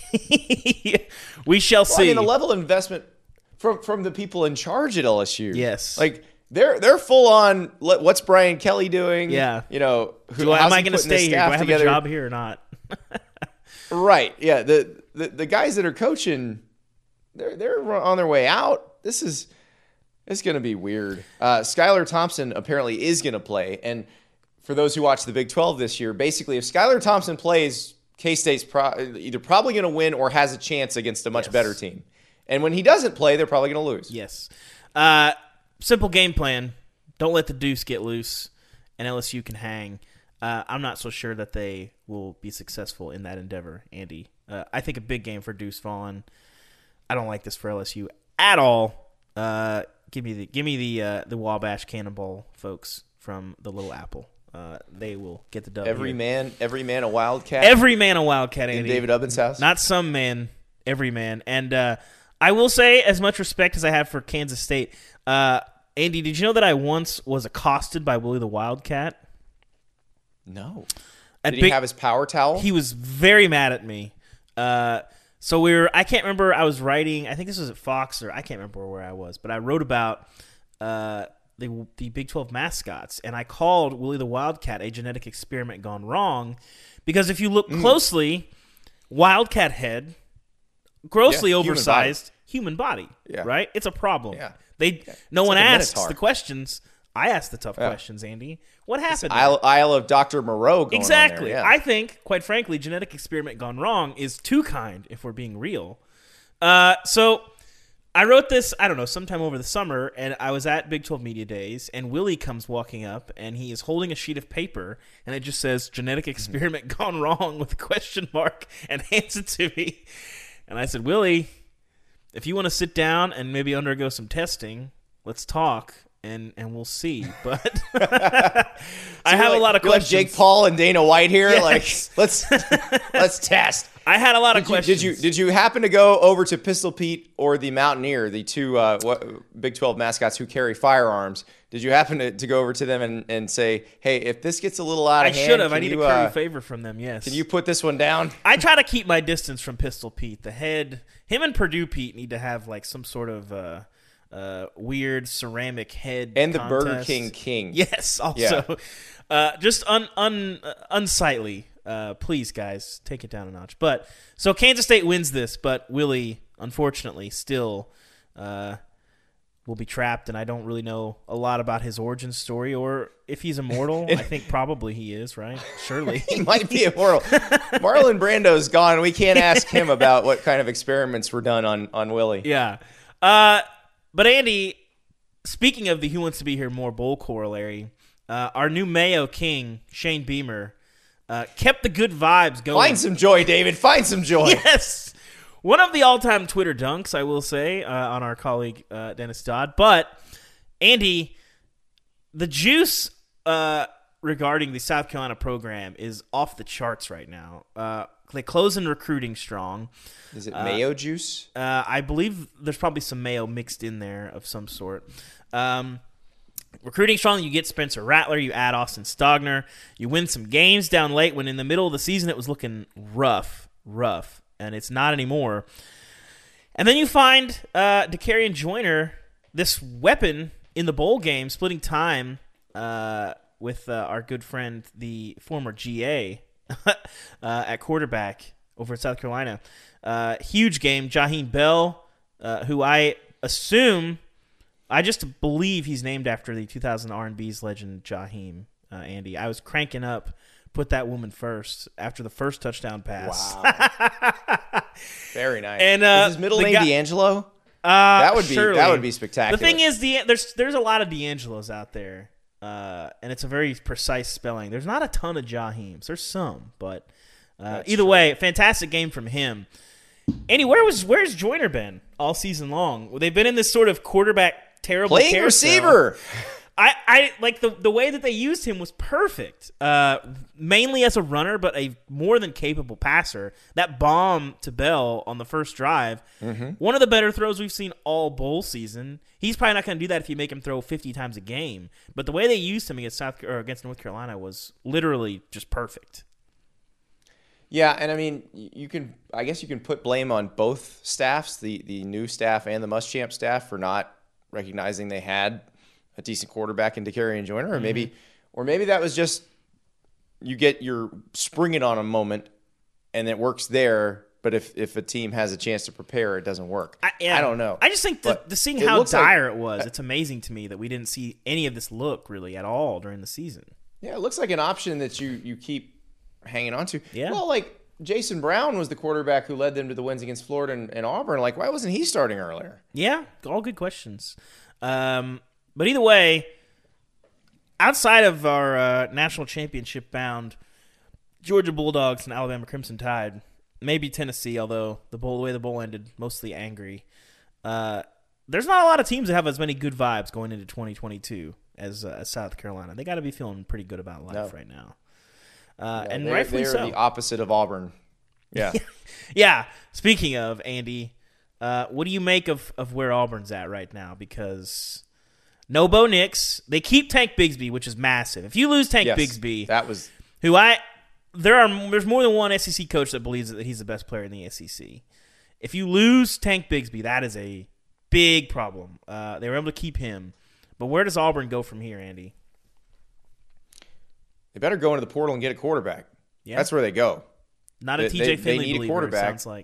We shall Well, see. I mean, the level of investment from from the people in charge at L S U. Yes. Like they're they're full on. What's Brian Kelly doing? Yeah. You know, who, Do I, am how's I he going to putting this stay here? Do staff I have together? a job here or not? Right. Yeah. The, the the guys that are coaching, they're they're on their way out. This is it's going to be weird. Uh, Skylar Thompson apparently is going to play, and for those who watch the Big twelve this year, basically, if Skylar Thompson plays, K-State's pro- either probably going to win or has a chance against a much Yes. better team. And when he doesn't play, they're probably going to lose. Yes. Uh, simple game plan. Don't let the deuce get loose, and L S U can hang. Uh, I'm not so sure that they will be successful in that endeavor, Andy. Uh, I think a big game for Deuce Vaughn. I don't like this for L S U at all. Uh, give me the give me the uh, the Wabash Cannonball folks from the Little Apple. Uh, they will get the dub. Every here. man, every man a Wildcat. every man a Wildcat, Andy. in David Ubben's house. Not some man, every man. And uh, I will say, as much respect as I have for Kansas State, uh, Andy, did you know that I once was accosted by Willie the Wildcat? No. At Did he Big- have his power towel? He was very mad at me. Uh, so we were, I can't remember, I was writing, I think this was at Fox, or I can't remember where I was, but I wrote about uh, the, the Big twelve mascots, and I called Willie the Wildcat a genetic experiment gone wrong, because if you look Mm. closely, Wildcat head, grossly Yeah, human oversized human body, Yeah. right? It's a problem. Yeah. They No It's one like a asks minotaur. the questions. I ask the tough Yeah. questions, Andy. What happened? there? Isle, Isle of Doctor Moreau going Exactly. on there. Yeah. I think, quite frankly, genetic experiment gone wrong is too kind if we're being real. Uh, so I wrote this, I don't know, sometime over the summer, and I was at Big twelve Media Days, and Willie comes walking up, and he is holding a sheet of paper, and it just says, genetic experiment gone wrong with a question mark, and hands it to me. And I said, Willie, if you want to sit down and maybe undergo some testing, let's talk. And and we'll see, but I have like, a lot of you're like questions. Jake Paul and Dana White here. Yes. Like let's let's test. I had a lot of Did you, questions. did you did you happen to go over to Pistol Pete or the Mountaineer, the two uh, what, Big twelve mascots who carry firearms? Did you happen to, to go over to them and, and say, hey, if this gets a little out I of hand, should have. can I need you, a curry uh, favor from them. Yes. Can you put this one down? I try to keep my distance from Pistol Pete. The head, him and Purdue Pete need to have like some sort of uh, uh, weird ceramic head And the contest. Burger King King. Yes. Also, uh, just un, un uh, unsightly. Uh, please, guys, take it down a notch. But so Kansas State wins this, but Willie, unfortunately, still uh, will be trapped, and I don't really know a lot about his origin story or if he's immortal. I think probably he is, right? Surely. He might be immortal. Marlon Brando's gone. We can't ask him about what kind of experiments were done on, on Willie. Yeah. Uh, but Andy, speaking of the Who Wants to Be Here More bowl corollary, uh, our new Mayo King, Shane Beamer, uh, kept the good vibes going. Find some joy, David. Find some joy. Yes. One of the all-time Twitter dunks, I will say, uh, on our colleague uh, Dennis Dodd. But, Andy, the juice uh, regarding the South Carolina program is off the charts right now. Uh, they close in recruiting strong. Is it mayo juice? Uh, I believe there's probably some mayo mixed in there of some sort. Um, recruiting strong, you get Spencer Rattler, you add Austin Stogner, you win some games down late when in the middle of the season it was looking rough, rough, and it's not anymore. And then you find uh, DeCarrion Joyner, this weapon in the bowl game, splitting time uh, with uh, our good friend, the former G A uh, at quarterback over at South Carolina. Uh, huge game. Jaheim Bell, uh, who I assume, I just believe he's named after the two thousand R and B's legend Jaheim, uh, Andy. I was cranking up, put that woman first after the first touchdown pass. Wow. Very nice. And, uh, is his middle the name guy- D'Angelo? Uh, That would be surely. that would be spectacular. The thing is, the there's there's a lot of D'Angelos out there, uh, and it's a very precise spelling. There's not a ton of Jahims. There's some, but uh, either true. way, fantastic game from him. Andy, where was where's Joyner been all season long? They've been in this sort of quarterback terrible playing carousel. receiver. I, I like the the way that they used him was perfect. Uh, mainly as a runner, but a more than capable passer. That bomb to Bell on the first drive, mm-hmm. one of the better throws we've seen all bowl season. He's probably not going to do that if you make him throw fifty times a game. But the way they used him against South or against North Carolina was literally just perfect. Yeah, and I mean, you can. I guess you can put blame on both staffs, the the new staff and the Muschamp staff, for not recognizing they had a decent quarterback in Dakarian Joyner, or mm-hmm. maybe, or maybe that was just you get your spring it on a moment, and it works there. But if, if a team has a chance to prepare, it doesn't work. I, yeah, I don't know. I just think the, the seeing how dire like, it was, it's amazing to me that we didn't see any of this look really at all during the season. Yeah, it looks like an option that you you keep hanging on to. Yeah. Well, like Jason Brown was the quarterback who led them to the wins against Florida and, and Auburn. Like, why wasn't he starting earlier? Yeah, all good questions. Um, but either way, outside of our uh, national championship bound Georgia Bulldogs and Alabama Crimson Tide, maybe Tennessee, although the bowl, the way the bowl ended, mostly angry. Uh, there's not a lot of teams that have as many good vibes going into twenty twenty-two as, uh, as South Carolina. They got to be feeling pretty good about life no. right now. Uh, yeah, and they're, rightfully they're so. the opposite of Auburn. Yeah. yeah. Speaking of, Andy, uh, what do you make of, of where Auburn's at right now? Because no Bo Nix. They keep Tank Bigsby, which is massive. If you lose Tank yes, Bigsby, that was who I there are there's more than one S E C coach that believes that he's the best player in the S E C. If you lose Tank Bigsby, that is a big problem. Uh, they were able to keep him. But where does Auburn go from here, Andy? They better go into the portal and get a quarterback. Yeah. That's where they go. Not a they, T J they, Finley they need believer, a quarterback. It sounds like.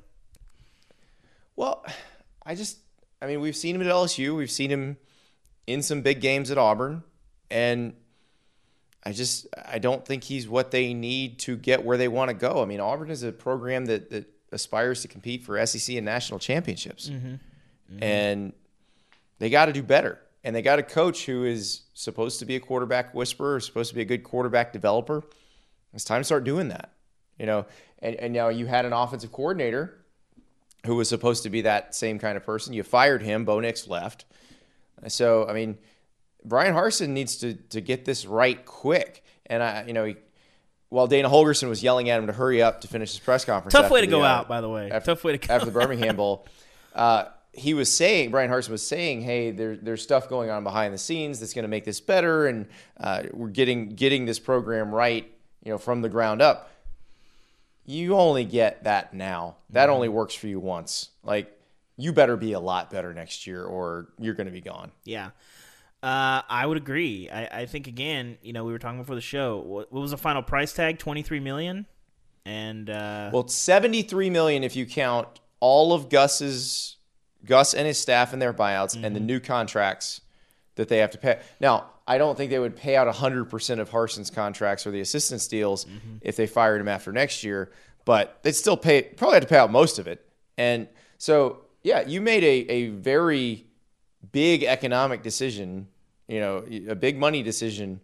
Well, I just, I mean, we've seen him at L S U. We've seen him in some big games at Auburn. And I just, I don't think he's what they need to get where they want to go. I mean, Auburn is a program that, that aspires to compete for S E C and national championships. Mm-hmm. Mm-hmm. And they got to do better. And they got a coach who is supposed to be a quarterback whisperer, supposed to be a good quarterback developer. It's time to start doing that. You know, and, and now you had an offensive coordinator who was supposed to be that same kind of person. You fired him. Bo Nix left. So, I mean, Brian Harsin needs to to get this right quick. And, I, you know, he, while Dana Holgerson was yelling at him to hurry up to finish his press conference. Tough way to the, go uh, out, by the way. After, Tough way to go After the Birmingham Bowl. Uh, he was saying, Brian Harsin was saying, hey, there, there's stuff going on behind the scenes that's going to make this better, and uh, we're getting getting this program right, you know, from the ground up. You only get that now. That mm-hmm. only works for you once. Like, you better be a lot better next year, or you're going to be gone. Yeah, uh, I would agree. I, I think again, you know, we were talking before the show. What, what was the final price tag? twenty-three million dollars, and uh, well, it's seventy-three million dollars if you count all of Gus's. Gus and his staff and their buyouts mm-hmm. and the new contracts that they have to pay. Now, I don't think they would pay out one hundred percent of Harsin's contracts or the assistance deals mm-hmm. if they fired him after next year, but they'd still pay, probably have to pay out most of it. And so, yeah, you made a, a very big economic decision, you know, a big money decision.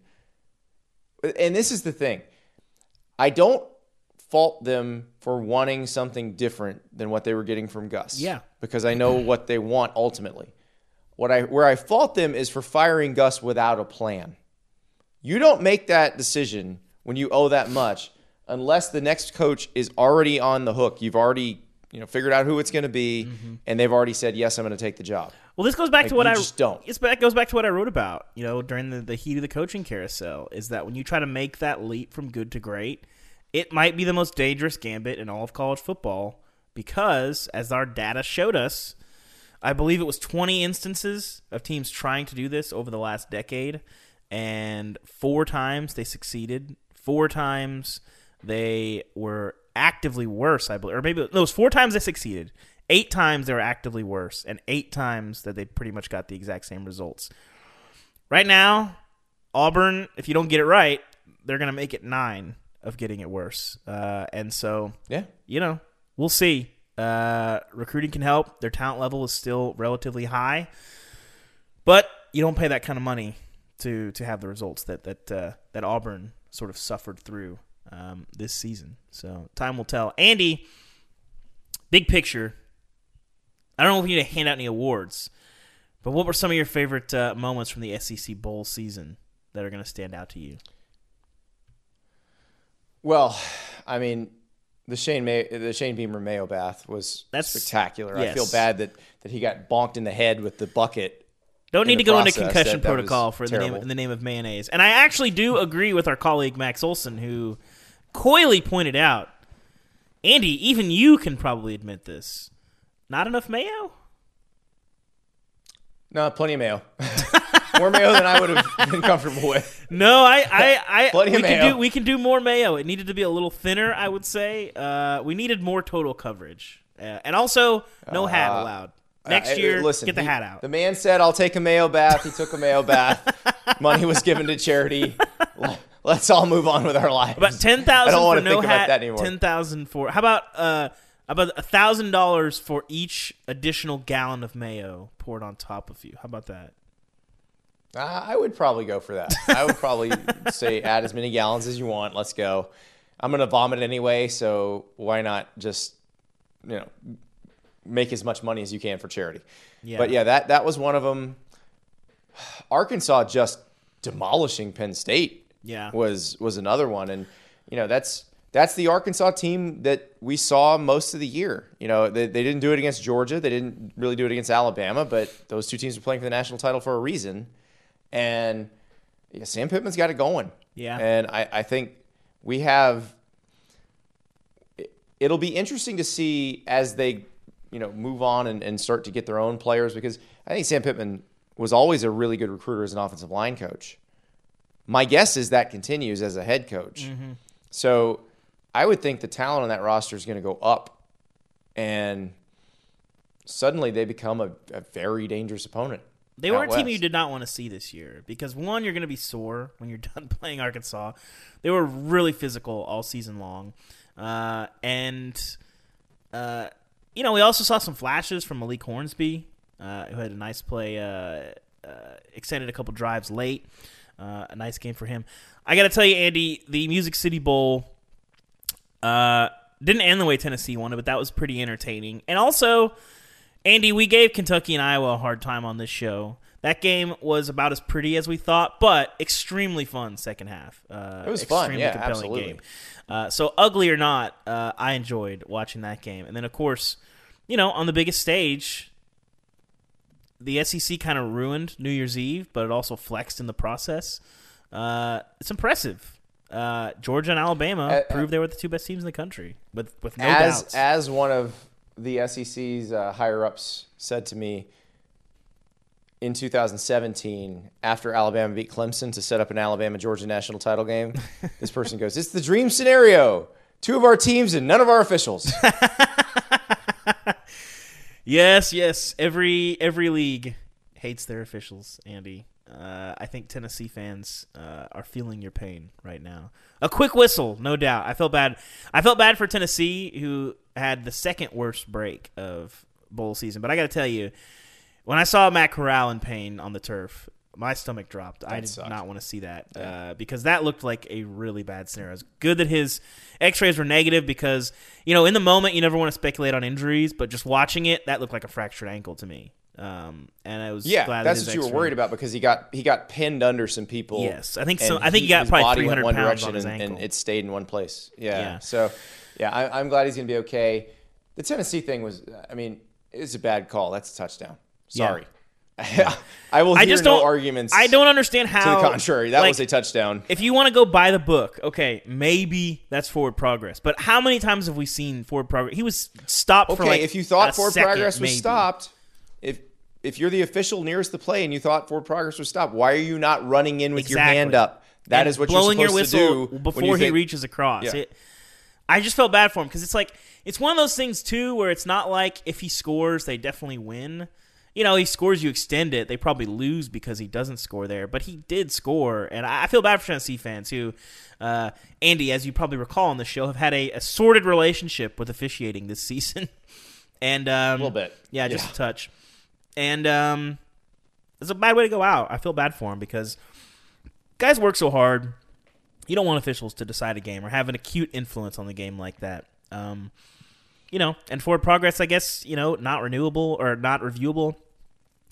And this is the thing. I don't fault them for wanting something different than what they were getting from Gus. Yeah. Because I know what they want ultimately. What I where I fault them is for firing Gus without a plan. You don't make that decision when you owe that much unless the next coach is already on the hook. You've already, you know, figured out who it's going to be, mm-hmm. and they've already said, yes, I'm going to take the job. Well, this goes back like, to what you I just don't. It goes back to what I wrote about, you know, during the, the heat of the coaching carousel, is that when you try to make that leap from good to great, it might be the most dangerous gambit in all of college football because, as our data showed us, I believe it was twenty instances of teams trying to do this over the last decade, and four times they succeeded. Four times they were actively worse, I believe. Or maybe, no, it was four times they succeeded. Eight times they were actively worse, and eight times that they pretty much got the exact same results. Right now, Auburn, if you don't get it right, they're going to make it nine of getting it worse. Uh, and so, yeah, you know, we'll see. Uh, recruiting can help. Their talent level is still relatively high. But you don't pay that kind of money to to have the results that that uh, that Auburn sort of suffered through um, this season. So time will tell. Andy, big picture. I don't know if you need to hand out any awards, But what were some of your favorite uh, moments from the S E C Bowl season that are going to stand out to you? Well, I mean, the Shane May- the Shane Beamer Mayo bath was That's- spectacular. yes. I feel bad that, that he got bonked in the head with the bucket. Don't in need to the go into process. concussion That- that was protocol for the name terrible. in the name of mayonnaise. And I actually do agree with our colleague Max Olson, who coyly pointed out, Andy, even you can probably admit this. Not enough mayo? No, plenty of mayo. More mayo than I would have been comfortable with. No, I, I, I Plenty we of can mayo. do we can do more mayo. It needed to be a little thinner, I would say. Uh, we needed more total coverage, uh, and also no hat allowed. Next Uh, year, listen, get the he- hat out. The man said, "I'll take a mayo bath." He took a mayo bath. Money was given to charity. Let's all move on with our lives. About ten I thousand don't for want to no think about hat. that anymore. Ten thousand for how about uh about a thousand dollars for each additional gallon of mayo poured on top of you? How about that? Uh, I would probably go for that. I would probably say add as many gallons as you want. Let's go. I'm going to vomit anyway, so why not just, you know, make as much money as you can for charity. Yeah. But yeah, that, that was one of them. Arkansas just demolishing Penn State Yeah. was was another one. And, you know, that's that's the Arkansas team that we saw most of the year. You know, they, they didn't do it against Georgia. They didn't really do it against Alabama, but those two teams were playing for the national title for a reason. And yeah, Sam Pittman's got it going. Yeah. And I, I think we have – it'll be interesting to see as they, you know, move on and, and start to get their own players, because I think Sam Pittman was always a really good recruiter as an offensive line coach. My guess is that continues as a head coach. Mm-hmm. So I would think the talent on that roster is going to go up, and suddenly they become a, a very dangerous opponent. They were a out team west. you did not want to see this year because, one, you're going to be sore when you're done playing Arkansas. They were really physical all season long. Uh, and, uh, you know, we also saw some flashes from Malik Hornsby, uh, who had a nice play, uh, uh, extended a couple drives late. Uh, a nice game for him. I got to tell you, Andy, the Music City Bowl uh, didn't end the way Tennessee wanted, but that was pretty entertaining. And also, Andy, we gave Kentucky and Iowa a hard time on this show. That game was about as pretty as we thought, but extremely fun second half. Uh, It was fun, extremely yeah, compelling absolutely. game. Uh, so ugly or not, uh, I enjoyed watching that game. And then, of course, you know, on the biggest stage, the S E C kind of ruined New Year's Eve, but it also flexed in the process. Uh, it's impressive. Uh, Georgia and Alabama Uh, proved they were the two best teams in the country, with with no as doubts. as one of the S E C's uh, higher ups said to me in two thousand seventeen, after Alabama beat Clemson to set up an Alabama Georgia national title game, this person goes, "It's the dream scenario. Two of our teams and none of our officials." Yes, yes. Every every league hates their officials, Andy. Uh, I think Tennessee fans uh, are feeling your pain right now. A quick whistle, no doubt. I felt bad. I felt bad for Tennessee, who had the second worst break of bowl season. But I got to tell you, when I saw Matt Corral in pain on the turf, my stomach dropped. I did sucked. not want to see that uh, because that looked like a really bad scenario. It's good that his X-rays were negative because, you know, in the moment you never want to speculate on injuries, but just watching it, that looked like a fractured ankle to me. Um, and I was Yeah, glad that's that what his you were X-ray- worried about because he got he got pinned under some people. Yes, I think so. and I think he got his probably body went three hundred one pounds direction on his and, ankle. and it stayed in one place. Yeah. Yeah. So, yeah, I, I'm glad he's going to be okay. The Tennessee thing was, I mean, it's a bad call. That's a touchdown. Sorry. I will hear I just no don't arguments. I don't understand how. To the contrary, that like, was a touchdown. If you want to go by the book, okay, maybe that's forward progress. But how many times have we seen forward progress? He was stopped Okay, for like if you thought a forward second, progress was maybe. stopped, if if you're the official nearest the play and you thought forward progress was stopped, why are you not running in with your Exactly. hand up? That And is what blowing you're your supposed whistle to do before when you he think- reaches across. Yeah. It, I just felt bad for him because it's like it's one of those things too where it's not like if he scores they definitely win. You know, he scores, you extend it. They probably lose because he doesn't score there, but he did score, and I I feel bad for Tennessee fans who, uh, Andy, as you probably recall on the show, have had a, a sordid relationship with officiating this season, and um, A little bit. yeah, just Yeah. a touch, and um, it's a bad way to go out. I feel bad for him because guys work so hard. You don't want officials to decide a game or have an acute influence on the game like that. Um, you know, and forward progress, I guess, you know, not renewable or not reviewable.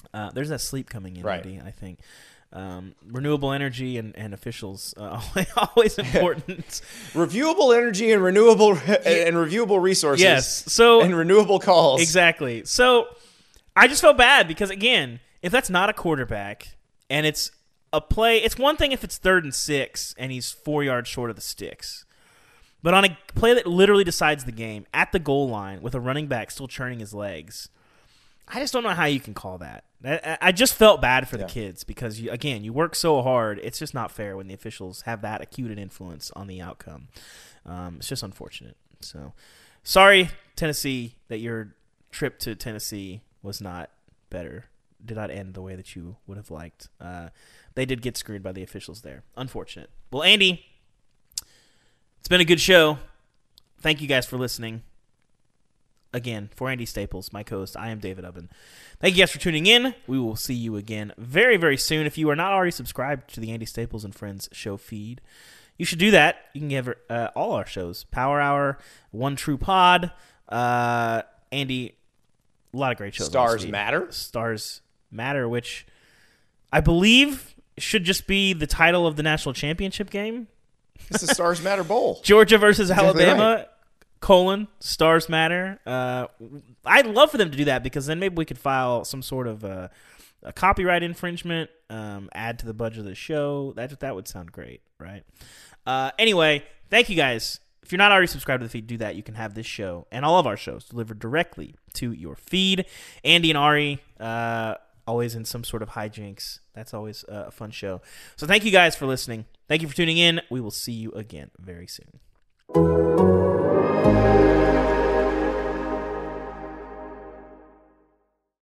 Uh, there's that sleep coming in, Right. Andy, I think. Um, renewable energy and, and officials, uh, always important. Reviewable energy and renewable and reviewable resources. Yes. So and renewable calls. Exactly. So I just felt bad because, again, if that's not a quarterback and it's a play, it's one thing if it's third and six and he's four yards short of the sticks. But on a play that literally decides the game at the goal line with a running back still churning his legs, I just don't know how you can call that. I, I just felt bad for the Yeah. kids because, you, again, you work so hard. It's just not fair when the officials have that acute an influence on the outcome. Um, it's just unfortunate. So, sorry, Tennessee, that your trip to Tennessee was not better, did not end the way that you would have liked. Uh, they did get screwed by the officials there. Unfortunate. Well, Andy, it's been a good show. Thank you guys for listening. Again, for Andy Staples, my co-host, I am David Ubben. Thank you guys for tuning in. We will see you again very, very soon. If you are not already subscribed to the Andy Staples and Friends show feed, you should do that. You can give uh, all our shows, Power Hour, One True Pod, uh, Andy, a lot of great shows. Stars Matter. Stars Matter, which I believe should just be the title of the national championship game. It's the Stars Matter Bowl. Georgia versus Exactly Alabama. right. Colon, Stars Matter. Uh, I'd love for them to do that because then maybe we could file some sort of uh, a copyright infringement, um, add to the budget of the show. That that would sound great, right? Uh, anyway, thank you guys. If you're not already subscribed to the feed, do that. You can have this show and all of our shows delivered directly to your feed. Andy and Ari, uh, always in some sort of hijinks. That's always a fun show. So thank you guys for listening. Thank you for tuning in. We will see you again very soon.